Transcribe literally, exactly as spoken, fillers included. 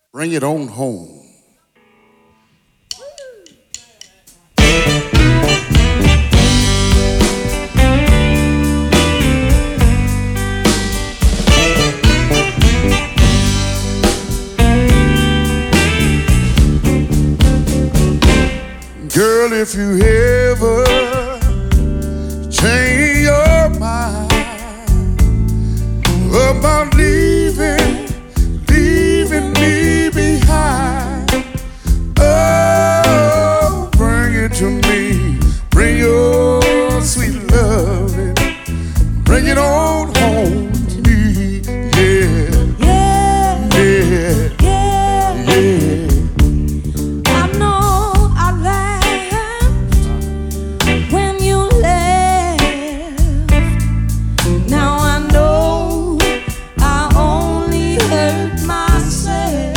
Bring it on home. Girl, if you ever change your mind about leaving